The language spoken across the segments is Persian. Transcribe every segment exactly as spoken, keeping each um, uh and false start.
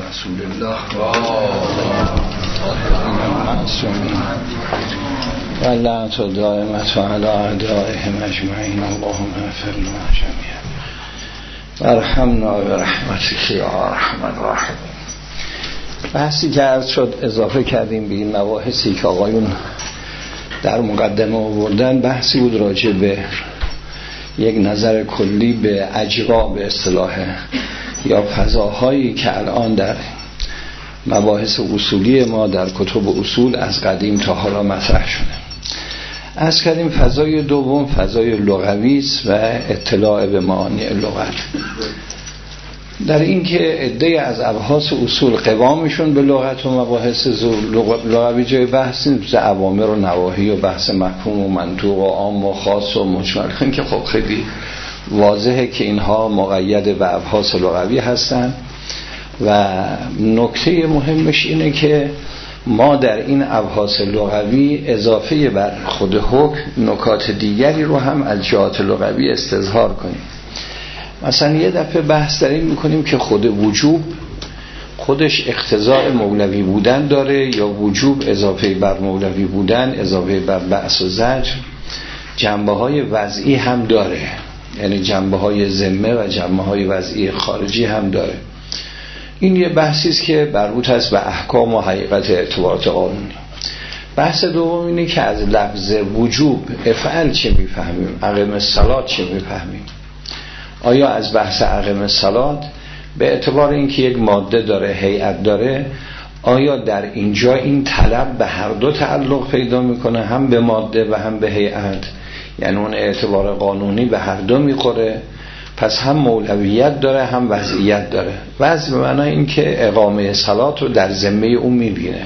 رسول الله و لعنت دائمت علی اعدائهم اجمعین. اللهم اغفر لنا جمیعا وارحمنا برحمتک یا ارحم الراحمین. بحثی که عرض شد اضافه کردیم به این مباحثی که آقایون در مقدمه آوردن، بحثی بود راجع به یک نظر کلی به اجرا به اصطلاح یا فضاهایی که الان در مباحث اصولی ما در کتب اصول از قدیم تا حالا مطرح شده. از کردیم فضای دوم فضای لغوی است و اطلاع به معانی لغت، در این که عده از ابحاث اصول قوامشون به لغت و مباحث لغوی جای بحث نیست، اوامر و نواهی و بحث مفهوم و منطوق و عام و خاص و مجمل، که خب خیلی واضحه که اینها مقید به ابحاث لغوی هستن. و نکته مهمش اینه که ما در این ابحاث لغوی اضافه بر خود حکم نکات دیگری رو هم از جهات لغوی استظهار کنیم. مثلا یه دفعه بحث داریم میکنیم که خود وجوب خودش اقتضاء مولوی بودن داره یا وجوب اضافه بر مولوی بودن اضافه بر بعث و زجر جنبه های وضعی هم داره، یعنی جنبه های ذمه و جنبه های وضعی خارجی هم داره. این یه بحثی است که مربوط است به احکام و حقیقت اعتبارات قانونی. بحث دوم اینه که از لفظ وجوب افعل چه میفهمیم، اقیم الصلاة چه میفهمیم. آیا از بحث اقیم الصلاة به اعتبار اینکه یک ماده داره هیئت داره، آیا در اینجا این طلب به هر دو تعلق پیدا میکنه، هم به ماده و هم به هیئت، یعنی اون اعتبار قانونی به هر دو میخوره؟ پس هم مولویت داره هم وضعیت داره. وضع به معنای این که اقامه صلات رو در ذمه او میبینه،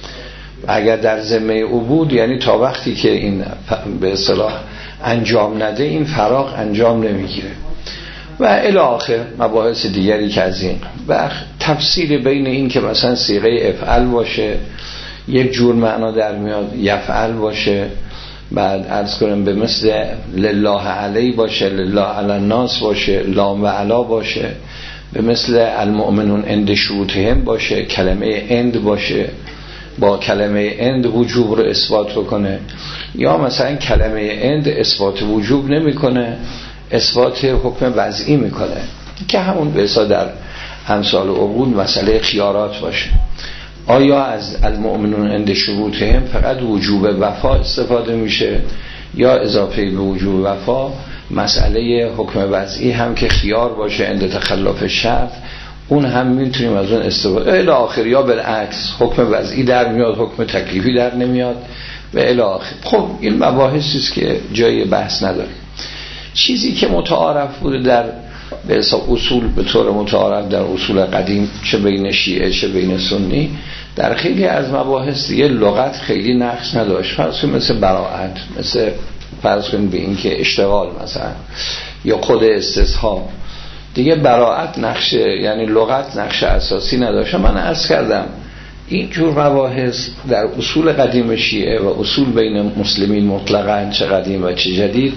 اگر در ذمه او بود یعنی تا وقتی که این به اصطلاح انجام نده این فراغ انجام نمیگیره و الی آخر مباحث دیگری که از این و تفصیل بین این که مثلا صیغه افعل باشه یک جور معنا در میاد، یفعل باشه، بعد عرض کنم به مثل لله علی باشه، لله علی الناس باشه، لام و علا باشه، به مثل المؤمنون عند شروطهم باشه، کلمه عند باشه با کلمه عند وجوب رو اثبات بکنه، یا مثلا کلمه عند اثبات وجوب نمیکنه، اثبات حکم وضعی میکنه، که همون به اصطلاح در امثال عقول مسئله خیارات باشه. آیا از المؤمنون عند شروطهم فقط وجوب وفا استفاده میشه یا اضافه به وجوب وفا مسئله حکم وضعی هم که خیار باشه عند تخلف شرط اون هم میتونیم از اون استفاده الی آخر، یا بالعکس حکم وضعی در میاد حکم تکلیفی در نمیاد و الی آخر. خب این مباحثی است که جای بحث نداره. چیزی که متعارف بوده در به حساب اصول به طور متعارف در اصول قدیم چه بین شیعه چه بین سنی در خیلی از مباحث دیگه لغت خیلی نقش نداشت. فرض کنید مثل براءت، مثل فرض کنید به این که اشتغال مثلا یا خود استصحاب دیگه براءت نقش یعنی لغت نقش اساسی نداشت. من عرض کردم این جور مباحث در اصول قدیم شیعه و اصول بین مسلمین مطلقاً چه قدیم و چه جدید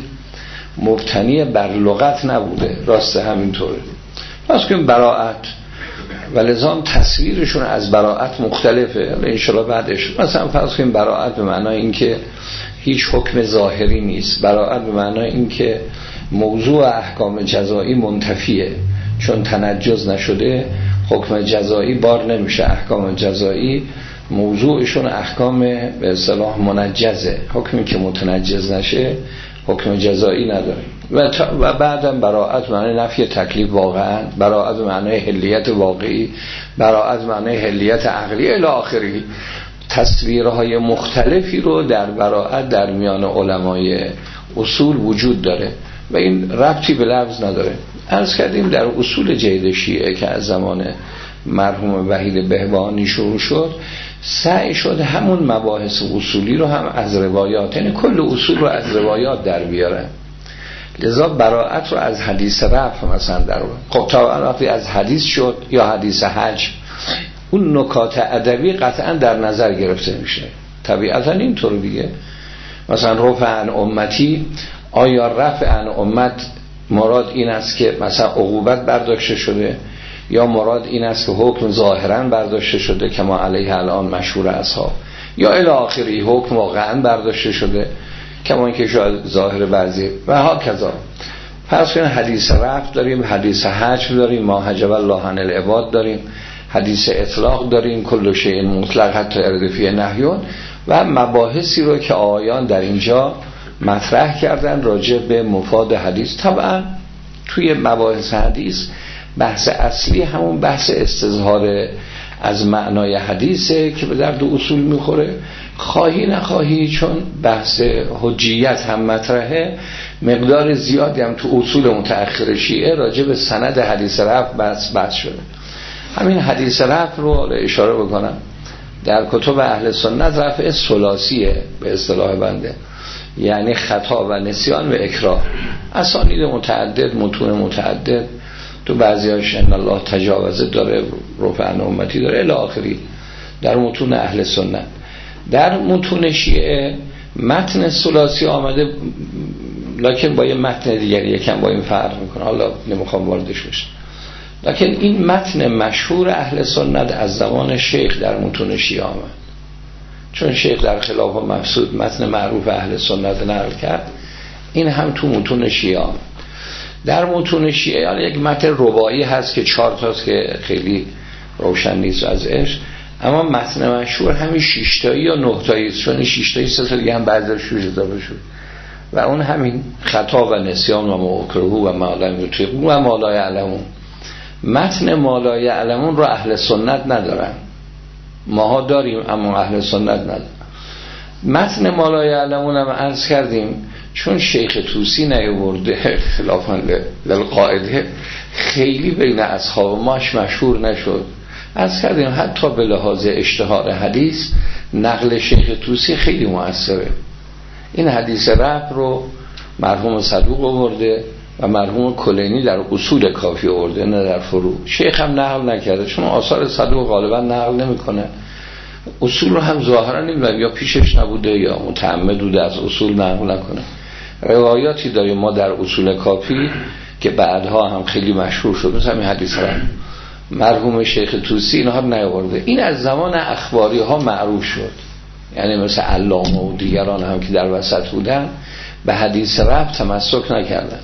مبتنی بر لغت نبوده، راست همینطوره. پس که براءت و لزام تصویرشون از براءت مختلفه. انشاءالله بعدش مثلا فرض کنیم براءت به معنای این که هیچ حکم ظاهری نیست، براءت به معنای این که موضوع احکام جزایی منتفیه، چون تنجز نشده حکم جزایی بار نمیشه، احکام جزایی موضوعشون احکام به اصطلاح منجزه، حکمی که متنجز نشه حکم جزایی نداره. و, و بعدم براءت معنی نفی تکلیف واقعا، براءت معنی حلیت واقعی، براءت معنی حلیت عقلی الی آخری. تصویرهای مختلفی رو در براءت در میان علمای اصول وجود داره و این ربطی به لفظ نداره. عرض کردیم در اصول جدید شیعه که از زمان مرحوم وحید بهبهانی شروع شد، سعی شد همون مباحث اصولی رو هم از روایات، یعنی کل اصول رو از روایات در بیارن. لذا براءت رو از حدیث رفع مثلا در خب تا وقتی از حدیث شد یا حدیث حج اون نکات ادبی قطعا در نظر گرفته میشه، طبیعتا اینطور دیگه. مثلا رفع عن امتی، آیا رفع عن امت مراد این است که مثلا عقوبت برداشته شده یا مراد این است که حکم ظاهرا برداشته شده که ما علیه الان مشهور اصحاب، یا الی آخری حکم واقعا برداشته شده کما اینکه شاید ظاهر بعضی و ها کذا. پس کنید حدیث رفع داریم، حدیث حجب داریم، ما حجب الله عن العباد داریم، حدیث اطلاق داریم، کل شیء مطلق حتی اردفی نهیون و مباحثی رو که آیان در اینجا مطرح کردن راجع به مفاد حدیث. طبعا توی مباحث حدیث بحث اصلی همون بحث استظهار از معنای حدیثه که به درد اصول میخوره، خواهی نخواهی چون بحث حجیت هم مطرحه، مقدار زیادی هم تو اصول متأخر شیعه راجع به سند حدیث رفع بحث بحث شده. همین حدیث رفع رو اشاره بکنم، در کتب اهل سنت رفع ثلاثیه به اصطلاح بنده، یعنی خطا و نسیان و اکراه، اسانید متعدد، متون متعدد، تو بعضی‌هاش ان الله تجاوزه داره، رفع عن امتی داره الی آخری در متون اهل سنت. در متون شیعه متن ثلاثی آمده لکن با یه متن دیگری یکم با این فرق میکنه، حالا نمیخوام واردش بشم. لکن این متن مشهور اهل سنت از زمان شیخ در متون شیعه آمد، چون شیخ در خلاف و مفسود متن معروف اهل سنت نقل کرد، این هم تو متون شیعه آمد. در متون شیعه حالا یک متن رباعی هست که چهار تاست که خیلی روشن نیست ازش، اما متن مشهور همین شش تایی یا نه تایی است، چون این شش تایی سه تا دیگه هم بعضی شوش اضافه شد و اون همین خطا و نسیان و موکرهو و مالای مطیقو و مالای علمون. متن مالای علمون رو اهل سنت ندارن، ماها داریم اما اهل سنت ندارن. متن مالای علمون هم عرض کردیم چون شیخ طوسی نیاورده خلافاً للقاعده خیلی بین اصحاب ماش مشهور نشد. عرض کردیم حتی به لحاظ اشتهار حدیث نقل شیخ طوسی خیلی مؤثره. این حدیث رفع رو مرحوم صدوق آورده و مرحوم کلینی در اصول کافی آورده، نه در فروع. شیخ هم نقل نکرده چون آثار صدوق غالبا نقل نمیکنه، اصول رو هم ظاهرا نمیدونم یا پیشش نبوده یا متعمد بوده از اصول نقل نکنه. روایاتی داریم ما در اصول کافی که بعدها هم خیلی مشهور شد، مثلا این حدیث رفع مرحوم شیخ طوسی اینها رو نیاورده. این از زمان اخباری ها معروف شد، یعنی مثل علامه و دیگران هم که در وسط بودن به حدیث رفع تمسک نکردن.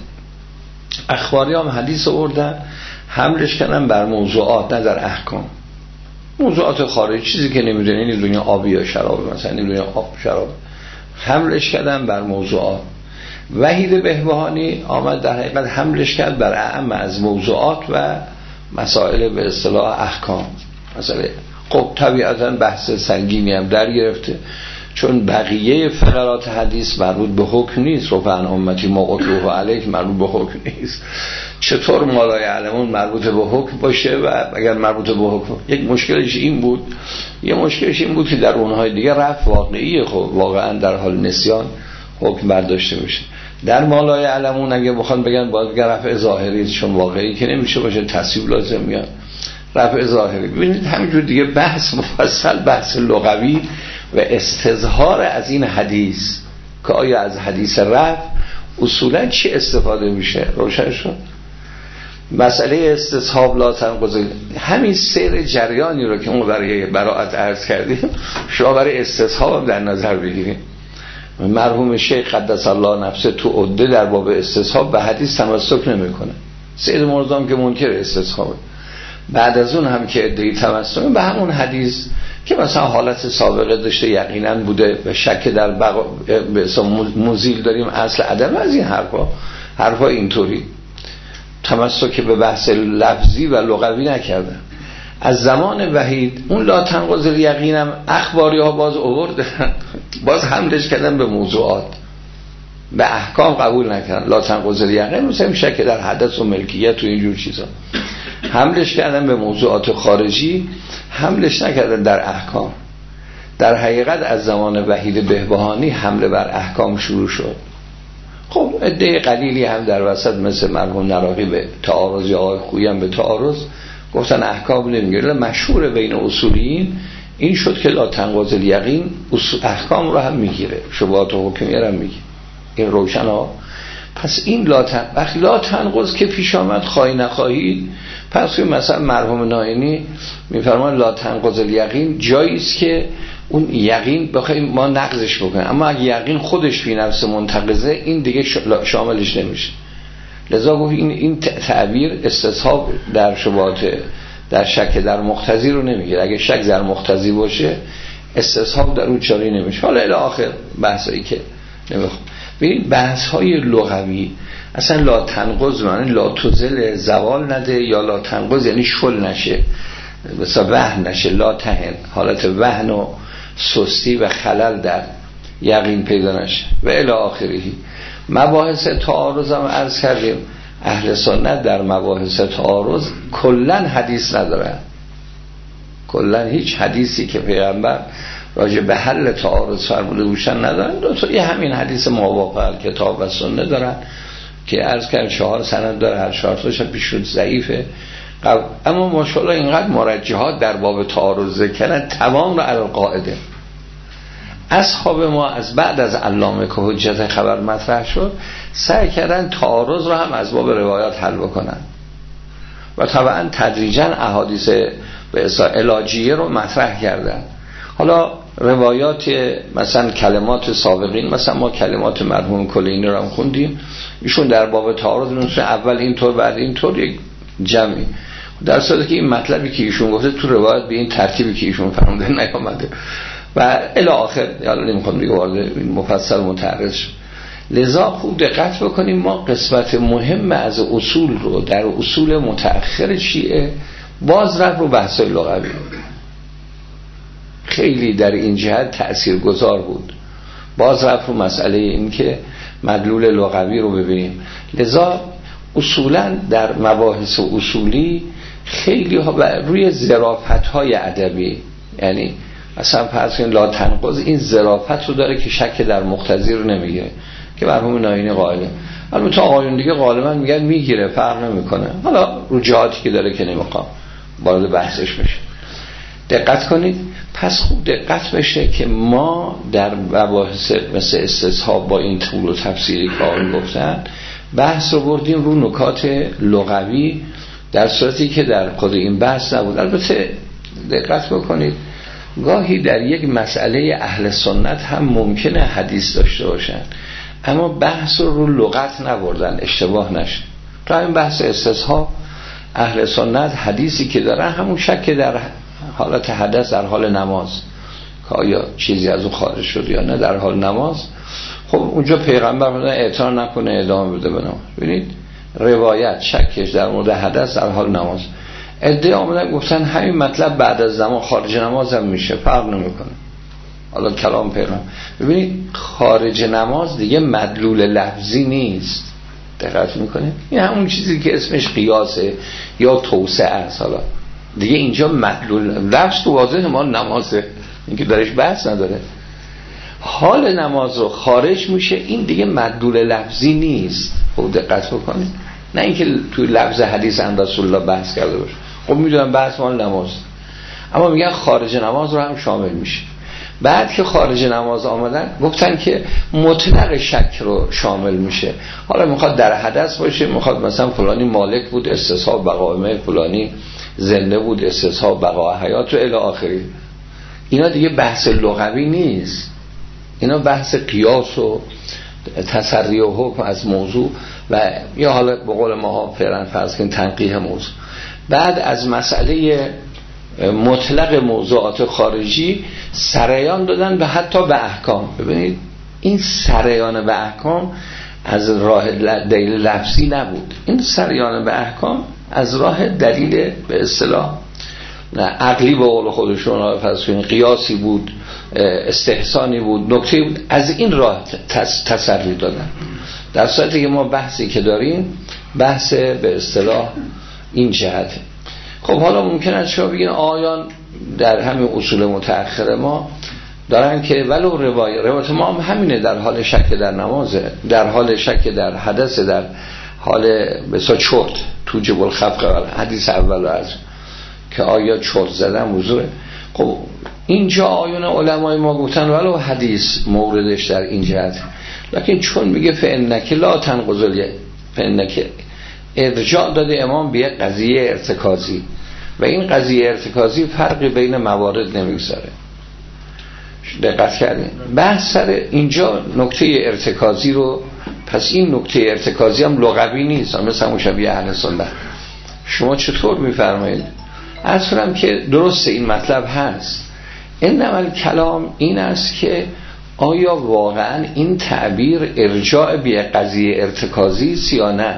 اخباری هم حدیث آوردن حملش کردن بر موضوعات نه در احکام، موضوعات خارجی، چیزی که نمیدونی این دنیا آبی یا شراب، مثلا این دنیا آب شراب، حملش کردن بر موضوعات. وحید بهبهانی آمد در حقیقت حملش کرد بر اعم از موضوعات و مسائل به اصطلاح احکام. مثلا خب طبیعتا بحث سنگینی هم در گرفته چون بقیه فقرات حدیث مربوط به حکم نیست، رفع عن امتی ما قطعه علیک مربوط به حکم نیست. چطور مالای علمون مربوط به حکم باشه و اگر مربوط به حکم، یک مشکلش این بود، یه مشکلش این بود که در اونهای دیگه رفع واقعیه، خب واقعا در حال نسیان حکم برداشته میشه. در مالای علمون اگه بخوان بگن باید رفع ظاهری، چون واقعی که نمیشه باشه تصویب لازم میاد، رفع ظاهری. ببینید همینجور دیگه بحث مفصل، بحث لغوی و استظهار از این حدیث که آیا از حدیث رفع اصولا چی استفاده میشه روشن شد. مسئله استصحاب لا تنقضی، همین سیر جریانی رو که اون برای براءت عرض کردیم شما برای استصحاب هم در نظر بگیریم. مرحوم شیخ قدس الله نفسه تو عده در باب استصحاب به حدیث تمسک نمیکنه. سید مرزام که منکر استصحابه، بعد از اون هم که ادعی تمسک به همون حدیث که مثلا حالت سابقه داشته یقینا بوده و شک در بقا به مزیل داریم اصل عدم، از این حرفا حرفا اینطوری تمسک به بحث لفظی و لغوی نکردن. از زمان وحید اون لا تنقض الیقینم اخباری ها باز آوردن، باز حملش کردن به موضوعات، به احکام قبول نکردن. لا تنقض الیقین مثلا شک در حدث و ملکیت و اینجور چیزا، حملش کردن به موضوعات خارجی، حملش نکردن در احکام. در حقیقت از زمان وحید بهبهانی حمله بر احکام شروع شد. خب عده قلیلی هم در وسط مثل مرحوم نراقی به تعارض یا آقای خویی هم به تعارض گفتن احکام نمیگیره. مشهور بین اصولیین این شد که لا تنقض الیقین احکام رو هم میگیره، شبهات و حکمیه هم میگیره. این روشن ها پس این لا تن... وقتی لا تنقض که پیش آمد خواهی نخواهی، پس مثلا مرحوم نائینی میفرمان لا تنقض الیقین جایی است که اون یقین بخوایم ما نقضش بکنیم، اما اگه یقین خودش فی نفس منتقضه این دیگه شاملش نمیشه. لذا گفت این این تعبیر استصحاب در شبهات در شک در مقتضی رو نمیگیره. اگه شک در مقتضی باشه استصحاب در اون چاری نمیشه. حالا الی آخر بحثایی که نمیخوام ببین بحث های لغوی اصلا لا تنقض معنی لا تزل زوال نده، یا لا تنقض یعنی شل نشه، مثلا وهن نشه، لا تهن حالت وهن و سستی و خلل در یقین پیدا نشه و الی آخری. مباحث تعارض هم عرض کردیم اهل سنت در مباحث تعارض کلن حدیث ندارن، کلن هیچ حدیثی که پیغمبر راجع به حل تعارض فرموده باشن ندارن. دو تا یه همین حدیث موافق کتاب و سنت دارن که عرض کردم چهار سند داره، هر چهار تاش پیش شد ضعیفه، اما ماشاءالله اینقدر مرجحات در باب تعارض ذکرن تمام رو علی القاعده. اصحاب ما از بعد از علامه که حجت خبر مطرح شد سعی کردن تعارض رو هم از باب روایات حل بکنن و طبعا تدریجا احادیث به اصطلاح علاجیه رو مطرح کردن. حالا روایات مثلا کلمات سابقین، مثلا ما کلمات مرحوم کلینی رو هم خوندیم، ایشون در باب تعارض نوشته اول اینطور بعد اینطور یک جمعی، در صورتی که این مطلبی که ایشون گفته تو روایت به این ترتیبی که ایشون فرموده نیامده و الی آخر. حالا نمیخوام دیگه وارد این مفصل متعرض شم. لذا خوب دقت بکنیم ما قسمت مهم از اصول رو در اصول متأخر شیعه باز رفت رو بحث لغوی، خیلی در این جهت تأثیرگذار بود، باز رفت رو مسئله این که مدلول لغوی رو ببینیم. لذا اصولا در مباحث اصولی خیلی ها روی ظرافت های ادبی، یعنی اصلا فرض کنید لا تنقض این ظرافت رو داره که شک در مقتضی رو نمیگیره که مرحوم نائینی قائله. البته آقایون دیگه غالبا میگن میگیره، فرق نمیکنه. حالا رو جهاتی که داره که نمیخوام وارد بحثش بشه. دقت کنید. پس خوب دقت بشه که ما در مباحث مثل استصحاب با این طول و تفسیری که آقایون گفتن بحث رو بردیم رو نکات لغوی، در صورتی که در خود این بحث نبود. البته دقت بکنید گاهی در یک مسئله اهل سنت هم ممکنه حدیث داشته باشن اما بحث رو رو لغت نبردن، اشتباه نشه. تا این بحث استصحاب اهل سنت حدیثی که دارن همون شک در حالت حدث در حال نماز که آیا چیزی از اون خارج شد یا نه در حال نماز، خب اونجا پیغمبر فرمودن اعتراض نکنه ادامه بده به نماز. ببینید روایت شکش در مورد حدث در حال نماز، ادعا آمدن گفتن همین مطلب بعد از نماز خارج نماز هم میشه، فرق نمیکنه. حالا کلام پیغمبر. ببینید خارج نماز دیگه مدلول لفظی نیست، دقت میکنه؟ این همون چیزی که اسمش قیاسه یا توسعه است. حالا دیگه اینجا مدلول لفظ تو واضحه ما نمازه، اینکه درش بحث نداره. حال نماز رو خارج میشه، این دیگه مدلول لفظی نیست. خب دقت بکنید، نه اینکه توی لفظ حدیث عن رسول الله بحث کرده باشه. خب میدونم بحث مال نماز، اما میگن خارج نماز رو هم شامل میشه. بعد که خارج نماز آمدن گفتن که مطلق شک رو شامل میشه. حالا میخواد در حدث باشه، میخواد مثلا فلانی مالک بود استصحاب بقائمه، فلانی زنده بود استصحاب بقاء حیات و الی آخری. اینا دیگه بحث لغوی نیست، اینا بحث قیاس و تسری و حکم از موضوع و یا حالا به قول ما فعلا فرض کن تنقیح موضوع. بعد از مسئله مطلق موضوعات خارجی سریان دادن به حتی به احکام. ببینید این سریان به احکام از راه دلیل لفظی نبود، این سریان به احکام از راه دلیل به اصطلاح نه عقلی به قول خودشون فرض کنید قیاسی بود، استحسانی بود، نکته بود، از این راه تسری دادن. در صورتی که ما بحثی که داریم بحث به اصطلاح این جهت. خب حالا ممکن است شما بگین آیان در همین اصول متأخر ما دارن که ولو روایت روایت ما هم همینه، در حال شک در نمازه، در حال شک در حدث، در حال مثلا چرت توجب الخفق حدیث اول از که آیا چرت زدن وضوء. خب اینجا آیون علمای ما گفتن ولو حدیث موردش در این جهت، لکن چون میگه فانک لا تنقض فانک ارجاع داده امام به یک قضیه ارتکازی و این قضیه ارتکازی فرقی بین موارد نمیگذاره. دقت کردین بحث سر اینجا نکته ارتکازی رو، پس این نکته ارتکازی هم لغوی نیست مثل مشابه اهل سنت. شما چطور میفرمایید؟ عرض کنم که درست این مطلب هست، انما الکلام این است که آیا واقعا این تعبیر ارجاع به قضیه ارتکازی است یا نه.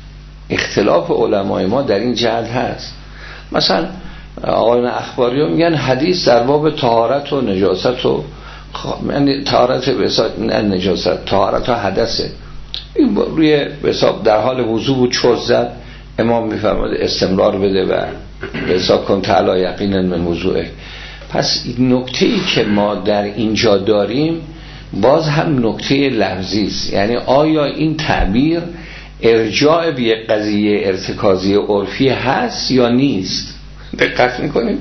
اختلاف علمای ما در این جهت هست. مثلا آقایان اخباری ها میگن حدیث در باب طهارت و نجاست و یعنی طهارت به حساب نجاست، طهارت و حدثه، این روی به حساب در حال وضو بود چرت زد، امام میفرماد استمرار بده و به حساب کن تعالی یقینا من وضوئه. پس نکته‌ای که ما در اینجا داریم باز هم نکته لفظی است، یعنی آیا این تعبیر ارجاع به یک قضیه ارتکازی عرفی هست یا نیست. دقت میکنیم؟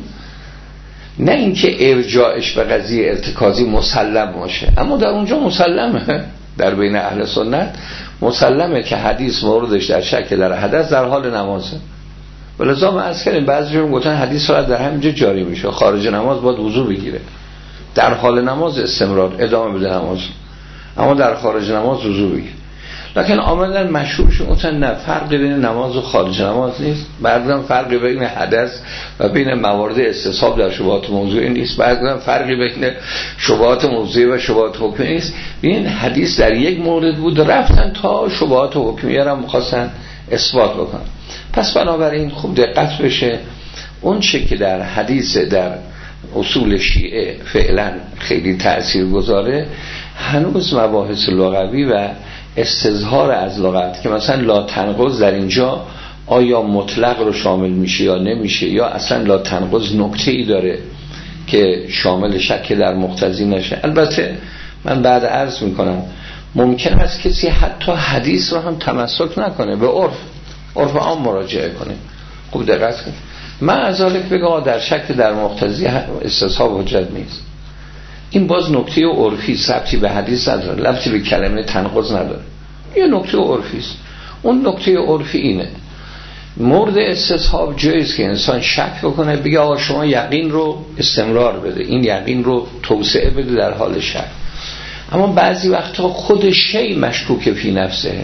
نه اینکه ارجاعش به قضیه ارتکازی مسلم باشه، اما در اونجا مسلمه، در بین اهل سنت مسلمه که حدیث موردش در شک در حدث در حال نمازه. ولذا ما از کردیم بعضیشون گفتن حدیث را در همینجا جاری میشه، خارج نماز باید وضو بگیره، در حال نماز استمرار ادامه بده نماز، اما در خارج نماز وضو بگیره. لکن عملاً مشهورشون گفتن نه، فرقی بین نماز و خارج نماز نیست، بعضا فرقی بین حدث و بین موارد استصحاب در شبهات موضوعی نیست، بعضا فرقی بین شبهات موضوعی و شبهات حکمی نیست. این حدیث در یک مورد بود رفتن تا شبهات حکمیه را می‌خواستن اثبات بکنن. پس بنابراین خوب دقت بشه اون چه که در حدیث در اصول شیعه فعلا خیلی تأثیر گذاره هنوز مباحث لغوی و استظهار از لغت، که مثلا لا تنقض در اینجا آیا مطلق رو شامل میشه یا نمیشه، یا اصلا لا تنقض نکته‌ای داره که شامل شک در مقتضی نشه. البته من بعد عرض میکنم ممکن است کسی حتی حدیث رو هم تمسک نکنه، به عرف عرف عام مراجعه کنه. خوب دقت کنید. من از ذالک بگم در شک در مقتضی استصحاب حجت نیست. این باز نکته عرفی است، ربطی به حدیث نداره، ربطی به کلمه تنقض نداره، یه نکته عرفی است. اون نکته عرفی اینه مورد استصحاب جایز که انسان شک بکنه، بگه آقا شما یقین رو استمرار بده، این یقین رو توسعه بده در حال شک. اما بعضی وقتا خود شی مشکوک فی نفسه،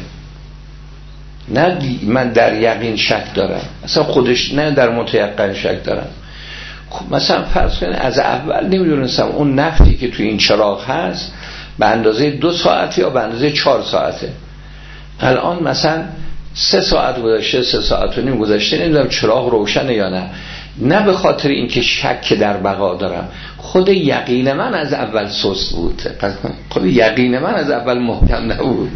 نه من در یقین شک دارم، اصلا خودش نه در متیقن شک دارم. خب مثلا فرض کنید از اول نمیدونستم اون نفتی که توی این چراغ هست به اندازه دو ساعت یا به اندازه چهار ساعته، الان مثلا سه ساعت گذشته، سه ساعت و نیم گذشته، نمیدونم چراغ روشنه یا نه. نه به خاطر اینکه شک در بقا دارم، خود یقین من از اول سست بود، خود یقین من از اول محکم نبود.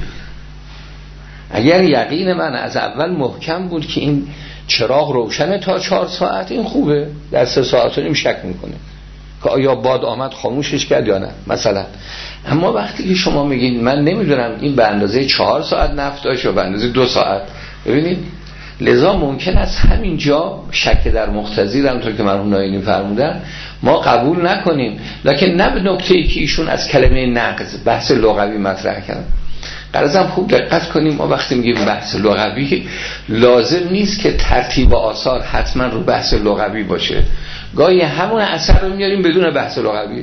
اگر یقین من از اول محکم بود که این چراغ روشنه تا چهار ساعت، این خوبه، در سه ساعت و نیم شک میکنه که آیا باد آمد خاموشش کرد یا نه مثلا. اما وقتی که شما میگین من نمیدونم این به اندازه چهار ساعت نفت داشت یا به اندازه دو ساعت، ببینید لذا ممکن است همینجا شک در مقتضی رو همونطور که مرحوم نایینی فرمودن ما قبول نکنیم، لکن نه به نکته‌ای که ایشون از کلمه نقض بحث لغوی مطرح کردن. قرضم خوب دقت کنیم، ما وقتی میگیم بحث لغوی لازم نیست که ترتیب آثار حتما رو بحث لغوی باشه، گاهی همون اثر رو میاریم بدون بحث لغوی،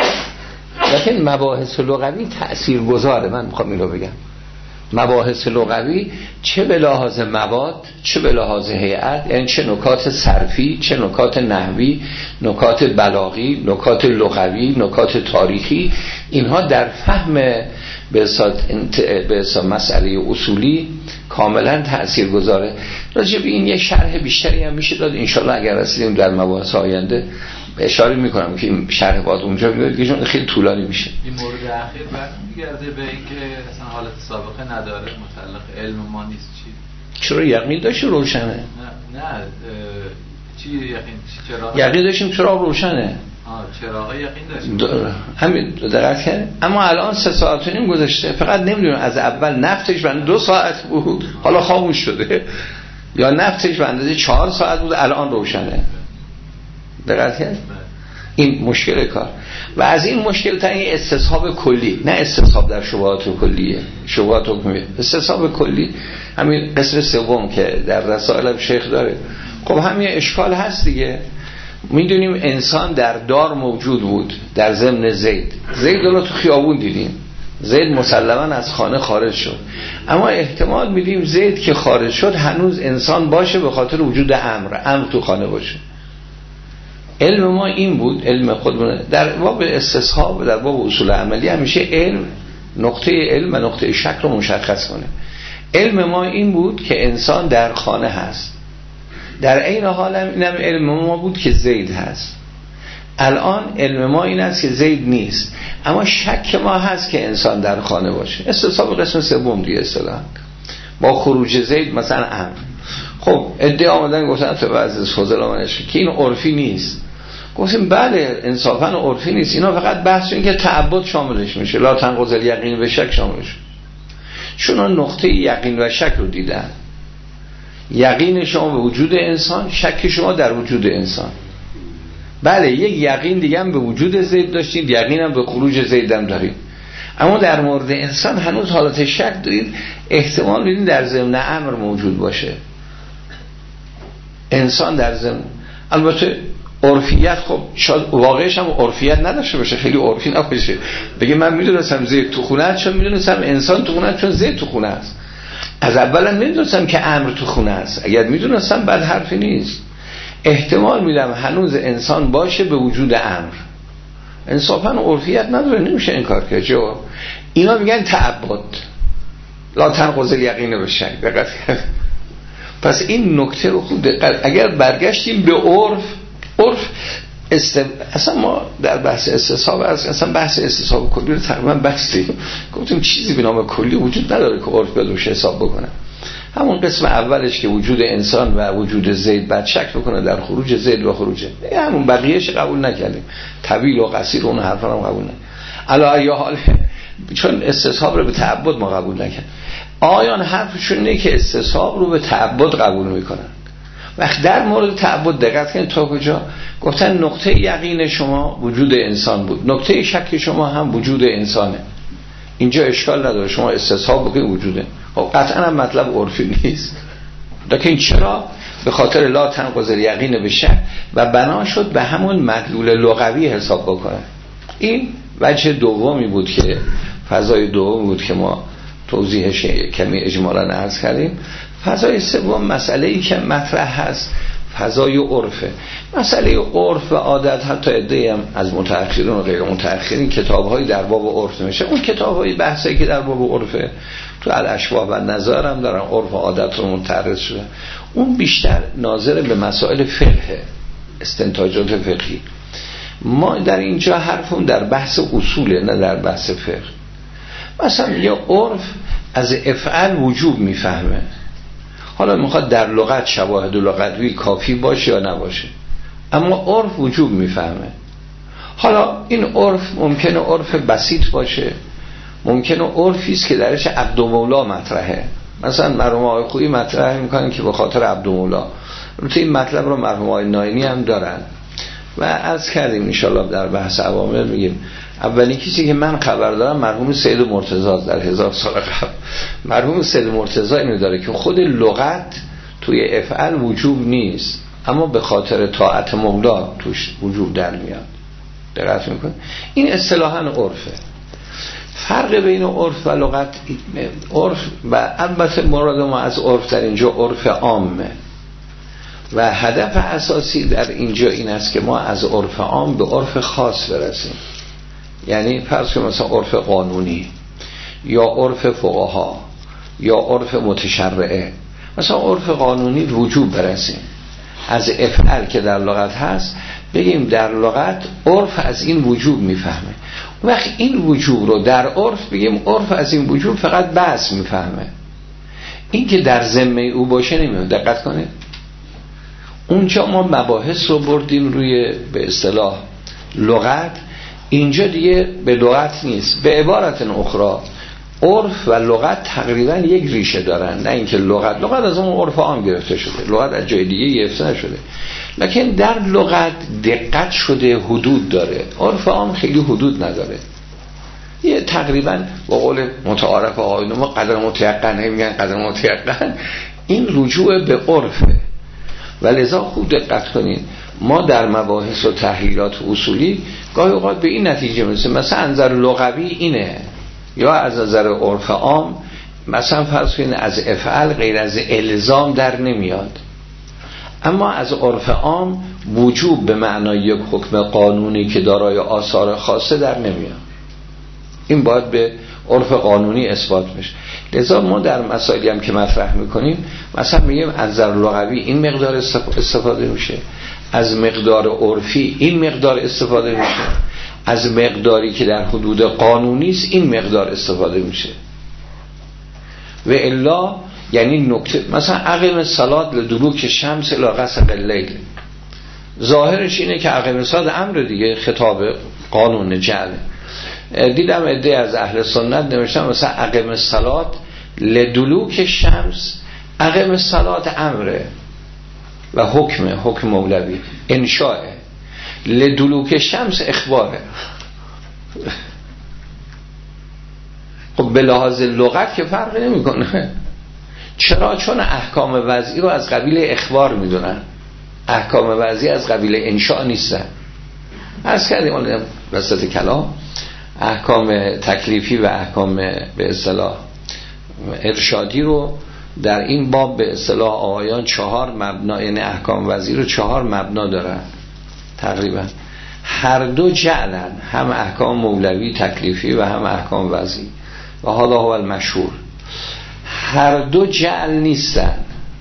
لیکن مباحث لغوی تأثیر گذاره. من میخوام این رو بگم مباحث لغوی چه به لحاظ مواد چه به لحاظ هیئت، یعنی چه نکات صرفی چه نکات نحوی، نکات بلاغی، نکات لغوی، نکات تاریخی، اینها در فهم به حساب مسئله اصولی کاملا تأثیر گذاره. راجع به این یک شرح بیشتری هم میشه داد انشالله اگر رسیدیم در مباحث آینده. اشاره میکنم که این شرح باید اونجا میاد که چون خیلی طولانی میشه. این مورد اخیر برمیگرده به اینکه اصلا حالت سابقه نداره، متعلق علم ما نیست. چی چرا یقین داشت روشنه؟ نه نه چی یقین چرا یقین داشتیم چراغ روشنه. آه چراغ یقین داشتیم همین دقت کرد. اما الان سه ساعت و نیم گذشته، فقط نمیدونم از اول نفتش بنده دو ساعت بود حالا خاموش شده، یا نفتش بنده چهار ساعت بود الان روشنه. دقت کرد؟ این مشکل کار. و از این مشکل تا این استصحاب کلی، نه استصحاب در شبهات کلیه، شبهات حکمیه، استصحاب کلی همین قسم سوم که در رسائل شیخ داره. خب همین اشکال هست دیگه. میدونیم انسان در دار موجود بود در ضمن زید. زید رو تو خیابون دیدیم، زید مسلما از خانه خارج شد، اما احتمال میدیم زید که خارج شد هنوز انسان باشه به خاطر وجود امر، امر تو خانه باشه. علم ما این بود، علم خودمون در باب استصحاب و در باب اصول عملی همیشه علم نقطه علم و نقطه شک رو مشخص کنه. علم ما این بود که انسان در خانه هست، در این حال هم اینم علم ما بود که زید هست. الان علم ما این است که زید نیست، اما شک ما هست که انسان در خانه باشه. استصحاب قسم سوم دیگه اصطلاحاً با خروج زید مثلا امر. خب ادعا آمدن گفتن تو بعضی فضلا منش که این عرفی نیست. گفتیم بله انصافا عرفی نیست، اینا فقط بحث این که تعبد شاملش میشه، لا تنقض الیقین به شک شاملش. چون نقطه یقین و شک رو دیدن. یقین شما به وجود انسان، شک شما در وجود انسان. بله یک یقین دیگه هم به وجود زید داشتید، یقین هم به خروج زید هم دارید، اما در مورد انسان هنوز حالت شک دارید. احتمال میدین در ضمن امر موجود باشه انسان در ضمن. البته عرفیت خب شاید واقعش هم عرفیت نداشته باشه، خیلی عرفی نباشه، بگه من میدونستم زید تو خونه است چون میدونستم انسان تو خونه است چون زید تو خونه است. از اولا میدونستم که امر تو خونه است، اگر میدونستم بعد حرفی نیست. احتمال میدم هنوز انسان باشه به وجود امر. انصافا عرفیت نداره، نمیشه این کار کرد. جو اینا میگن تعبد، لا تنقض الیقین به شک. دقت پس این نکته رو خوب دقت. اگر برگشتیم به عرف، عرف است... اصلا ما در بحث استصحاب اصلا بحث استصحاب کلی رو تقریبا بستیم، گفتیم چیزی به نام کلی وجود نداره که عرف بدوش حساب بکنه. همون قسم اولش که وجود انسان و وجود زید بعد شک بکنه در خروج زید و خروجه، همون بقیهش قبول نکردیم، طویل و قصیر اون حرفا هم قبول نکردیم. علی یا حال چون استصحاب رو به تعبد ما قبول نکردیم. آیان حرفشون اینه که استصحاب رو به تعبد قبول میکنن. وقت در مورد تعبد دقت کنید تا کجا گفتن نقطه یقین شما وجود انسان بود، نقطه شک شما هم وجود انسانه. اینجا اشکال نداره شما استصحاب بکنید وجوده. خب قطعا هم مطلب عرفی نیست، لیکن چرا؟ به خاطر لا تنقض الیقین به شک و بنا شد به همون مدلول لغوی حساب بکنه. این وجه دومی بود که فضای دوم بود که ما توضیحش کمی اجمالا عرض کردیم. فضای سوم مسئله‌ای که مطرح هست فضای عرفه. مسئله عرف و عادت حتی عده‌ای هم از متأخرین و غیر متأخرین کتاب‌های در باب عرف میشه. اون کتاب‌های بحثی که در باب عرفه تو الاشباه و نظائر هم دارن عرف و عادت رو متعرض شده. اون بیشتر ناظر به مسائل فقه، استنتاجات فقهی. ما در اینجا حرفون در بحث اصوله نه در بحث فقه. مثلا یه عرف از افعال وجوب میفهمه، حالا میخواد در لغت شواهد لغوی کافی باشه یا نباشه، اما عرف وجوب میفهمه. حالا این عرف ممکنه عرف بسیط باشه، ممکنه عرفی است که درش عبد و مولا مطرحه. مثلا مرحوم آقای خویی مطرح میکنن که به خاطر عبد و مولا. البته این مطلب رو مرحوم آقای ناینی هم دارن و عرض کردیم ان شاءالله در بحث عوامل میگیم. اولین کسی که من خبر دارم مرحوم سید مرتضی در هزار سال قبل. مرحوم سید مرتضی اینو داره که خود لغت توی افعال وجوب نیست، اما به خاطر طاعت مولا توش وجوب در میاد. دقت میکنه. این اصطلاحاً عرفه. فرق بین عرف و لغت، عرف و البته مراد ما از عرف در اینجا عرف عامه و هدف اساسی در اینجا این است که ما از عرف عام به عرف خاص برسیم. یعنی فرض کنیم مثلا عرف قانونی یا عرف فقها یا عرف متشرعه. مثلا عرف قانونی وجوب برسیم از افعال که در لغت هست، بگیم در لغت عرف از این وجوب میفهمه. وقت این وجوب رو در عرف بگیم عرف از این وجوب فقط بس میفهمه، این که در ذمه او باشه نمیاد. دقت کنید اونجا ما مباحث رو بردیم روی به اصطلاح لغت، اینجا دیگه به لغت نیست. به عبارت اخرى عرف و لغت تقریبا یک ریشه دارن، نه اینکه لغت لغت از اون عرف عام گرفته شده، لغت از جای دیگه گرفته نشده. لکن در لغت دقت شده، حدود داره. عرف عام خیلی حدود نداره، یه تقریبا با قول متعارف آقایون ما قدر متیقن میگن قدر متیقن، این رجوع به عرفه. و لذا خوب دقت کنید، ما در مباحث و تحلیلات اصولی گاهی اوقات به این نتیجه میرسیم مثلا از نظر لغوی اینه، یا از نظر عرف عام مثلا فرض کنید از افعال غیر از الزام در نمیاد، اما از عرف عام وجوب به معنای یک حکم قانونی که دارای آثار خاصه در نمیاد. این باید به عرف قانونی اثبات بشه. لذا ما در مسائلی هم که مطرح میکنیم مثلا میگیم از نظر لغوی این مقدار استفاده میشه، از مقدار عرفی این مقدار استفاده میشه، از مقداری که در حدود قانونی است این مقدار استفاده میشه. و الا یعنی نکته مثلا اقیم الصلاة لدلوک شمس الی غسق اللیل، ظاهرش اینه که اقیم الصلاة امر دیگه، خطاب قانون جعل. دیدم عده از اهل سنت نوشتن مثلا اقیم الصلاة لدلوک شمس، اقیم الصلاة امره و حکم حکم مولوی انشاء، لدلوک شمس اخباره. خب به لحاظ لغت که فرق نمیکنه. چرا؟ چون احکام وضعی رو از قبیل اخبار میدونن، احکام وضعی از قبیل انشاء نیستن. عرض کردیم اون وسط کلام احکام تکلیفی و احکام به اصطلاح ارشادی رو در این باب به اصطلاح آقایان چهار مبنا، یعنی احکام وضعی رو چهار مبنا دارن تقریبا، هر دو جعلن، هم احکام مولوی تکلیفی و هم احکام وضعی، و حالا هو المشهور هر دو جعل نیستن.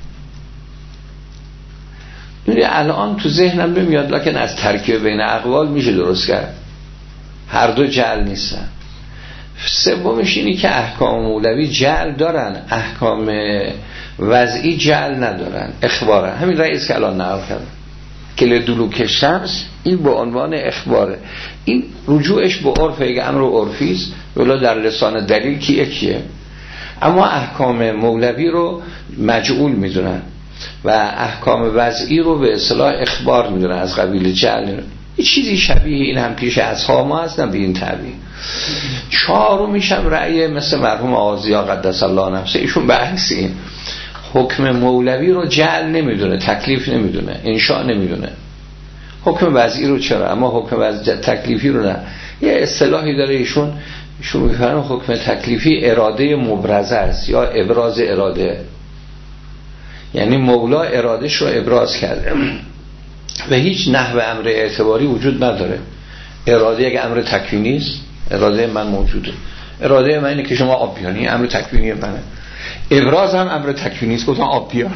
یعنی الان تو ذهنم نمیاد، لکن از ترکیب بین اقوال میشه درست کرد. هر دو جعل نیستن. سومش اینی که احکام مولوی جعل دارن، احکام وضعی جعل ندارن، اخبارن. همین رئیس که الان نقل کرد که لدلوک شمس، این به عنوان اخباره. این رجوعش به عرف، اگه امر عرفی است ولی در لسان دلیل کیه کیه. اما احکام مولوی رو مجعول میدونن و احکام وضعی رو به اصطلاح اخبار میدونن، از قبیل جعل. این چیزی شبیه این هم پیش اصحاب ما هست، نه به این تعبیر. چهارو میشم رأی مثل مرحوم آغازیا قدس الله نفسه، ایشون به عکس این حکم مولوی رو جعل نمیدونه، تکلیف نمیدونه، انشاء نمیدونه. حکم وضعی رو چرا، اما حکم وضعی تکلیفی رو نه. یه اصطلاحی داره ایشون ایشون میفرمایند حکم تکلیفی اراده مبرزه است یا ابراز اراده، یعنی مولا ارادش رو ابراز کرده و هیچ نحو امر اعتباری وجود نداره. اراده یک امر تکوینی است، اراده من موجوده، اراده من اینه که شما آب بیاری، امر تکوینی منه. ابراز هم امر تکوینی است، گفتم آب بیار.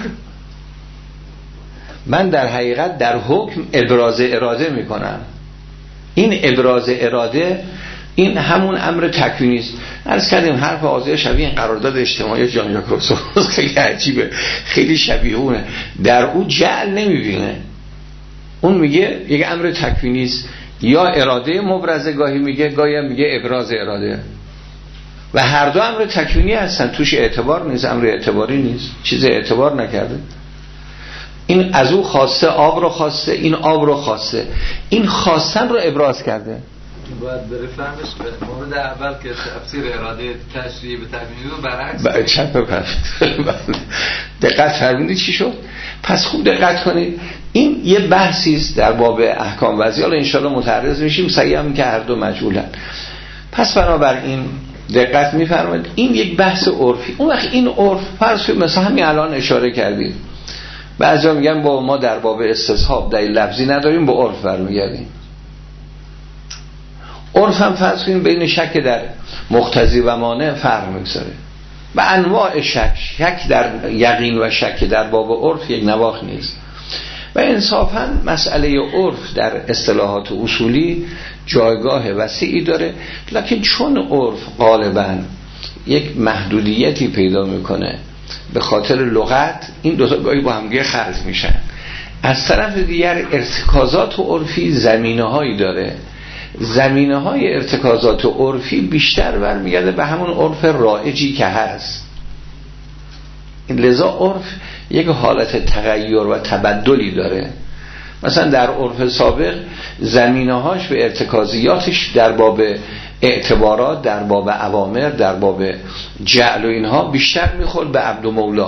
من در حقیقت در حکم ابراز اراده میکنم. این ابراز اراده این همون امر تکوینی است. عرض کردیم حرف آزیا شبیه این قرارداد اجتماعی جان ژاک روسو خیلی عجیبه، خیلی شبیه اونه. در اون جعل نمیبینه، اون میگه یک امر تکوینی است، یا اراده مبرزه گاهی میگه، گاهی هم میگه ابراز اراده، و هر دو امر تکوینی هستن، توش اعتبار نیست، امر اعتباری نیست، چیز اعتبار نکرده. این از او خواسته، آب رو خواسته، این آب رو خواسته، این خواستن رو ابراز کرده. باید بره فهمش به مورد اول که تفسیر اراده تشریعی به تکوینی رو برعکس چپ بپرد. دقت فرمودید چی شد؟ پس خوب دقت کنید، این یه بحثی است در باب احکام وضعی، حالا انشالله متعرض میشیم، صحیح هم که هر دو مجهولن. پس بنابراین دقت میفرمایید این یک بحث عرفی. اون وقت این عرف فرض کنید مثلا همین الان اشاره کردید، بعضیا میگن با ما در باب استصحاب دلیل لفظی نداریم، با عرف برمیگردیم. عرف هم فرض کنیم بین شک در مقتضی و مانع فرق میگذاره و انواع شک، شک در یقین و شک در باب عرف یک نواخ نیست. و انصافاً مسئله عرف در اصطلاحات اصولی جایگاه وسیعی داره، لکن چون عرف غالباً یک محدودیتی پیدا میکنه به خاطر لغت، این دو تا گاهی با هم دیگه خلط میشن. از طرف دیگر ارتکازات عرفی زمینه‌هایی داره، زمینه‌های ارتکازات عرفی بیشتر برمیگرده به همون عرف رایجی که هست. لذا عرف یک حالت تغییر و تبدلی داره مثلا در عرف سابق زمینه‌هاش به ارتکازیاتش در باب اعتبارات، در باب اوامر، در باب جعل و اینها بیشتر میخورد به عبد و مولا.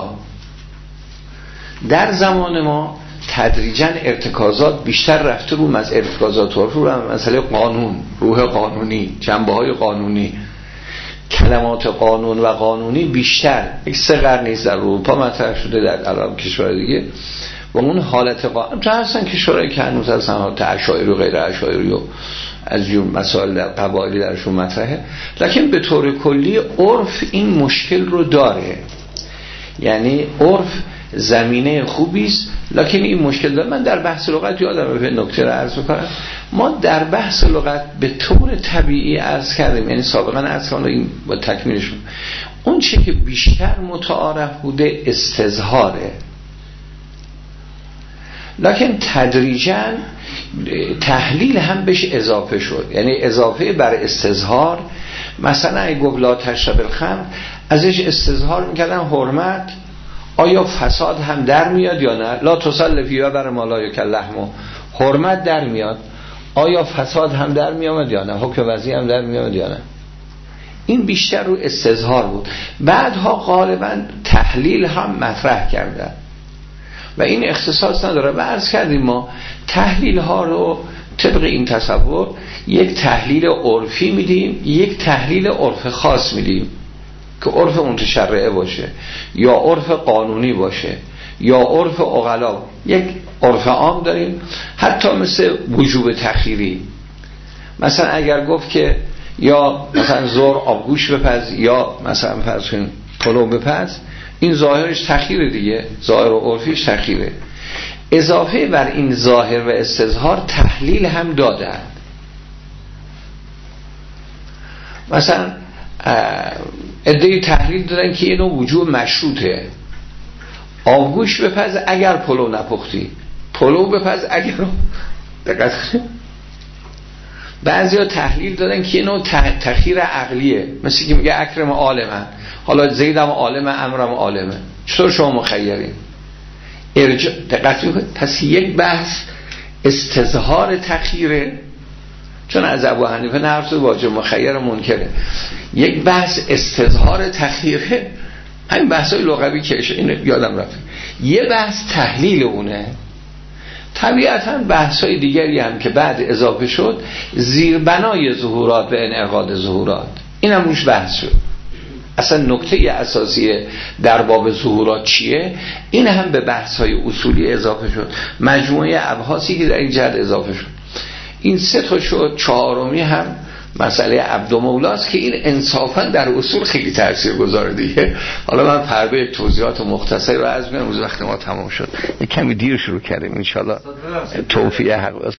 در زمان ما تدریجاً ارتکازات بیشتر رفته رو از ارتکازات رو مسئله قانون، روح قانونی، جنبه‌های قانونی، کلمات قانون و قانونی بیشتر یک سه قرن نیست در اروپا مطرح شده، در عرب کشور دیگه و اون حالت قانون تا هستن کشورهایی که هنوز هستن حالت اشاعری و غیر اشاعری و از جور مسائل قبایلی درشون مطرحه، لکن به طور کلی عرف این مشکل رو داره. یعنی عرف زمینه خوبی است لکن این مشکل داره. من در بحث لغت یادم به نکته رو عرض بکنم، ما در بحث لغت به طور طبیعی عرض کردیم، یعنی سابقا عرض کردم این با تکمیلش، اون چه که بیشتر متعارف بوده استظهاره، لکن تدریجاً تحلیل هم بهش اضافه شد. یعنی اضافه بر استظهار، مثلا اگه گفت لا تشرب الخمر، ازش استظهار میکردن حرمت، آیا فساد هم در میاد یا نه؟ لا تصل فیها بر ما لا یکلحم، حرمت در میاد، آیا فساد هم در میاد یا نه؟ حکم وضعی هم در میاد یا نه؟ این بیشتر رو استظهار بود. بعدها غالبا تحلیل هم مطرح کردن و این اختصاص نداره. و عرض کردیم ما تحلیل ها رو طبق این تصور یک تحلیل عرفی میدیم، یک تحلیل عرف خاص میدیم که عرف متشرعه باشه یا عرف قانونی باشه یا عرف عقلا. یک عرف عام داریم، حتی مثل وجوب تخییری، مثلا اگر گفت که یا مثلا ظهر آبگوش بپز یا مثلا فرض کن پلو بپز، این ظاهرش تخییره دیگه، ظاهر و عرفیش تخییره. اضافه بر این ظاهر و استظهار تحلیل هم دادن. مثلا ادعای تحلیل دادن که اینو وجوب مشروطه، آبگوش بپز اگر پلو نپختی، پلو بپز اگر دقت کنید. بعضیا تحلیل دادن که اینو تخییر عقلیه، مثل که میگه اکرم عالمه، حالا زیدم عالمه امرم عالمه، چطور شما مخیرین؟ ارجاع دقت کنید. پس یک بحث استظهار تخییره، چون از ابو حنیفه نرفت واجب مخیر منکره. یک بحث استظهار تخییره، همین بحثای لغوی که اینو یادم رفت. یه بحث تحلیل اونه. طبیعتاً بحثای دیگری هم که بعد اضافه شد، زیربنای ظهورات و انعقاد ظهورات، این هم روش بحث شد. اصلا نکته اساسی در باب ظهورات چیه؟ این هم به بحث‌های اصولی اضافه شد، مجموعه ابحاثی که در این جهت اضافه شد. این سه تا شد. چهارمی هم مسئله عبد و مولاست که این انصافاً در اصول خیلی تاثیرگذاره دیگه. حالا من فردا یک توضیحات مختصری رو عرض می‌کنم، وقت ما تمام شد، یک کمی دیر شروع کردیم، ان شاء الله توفیق حق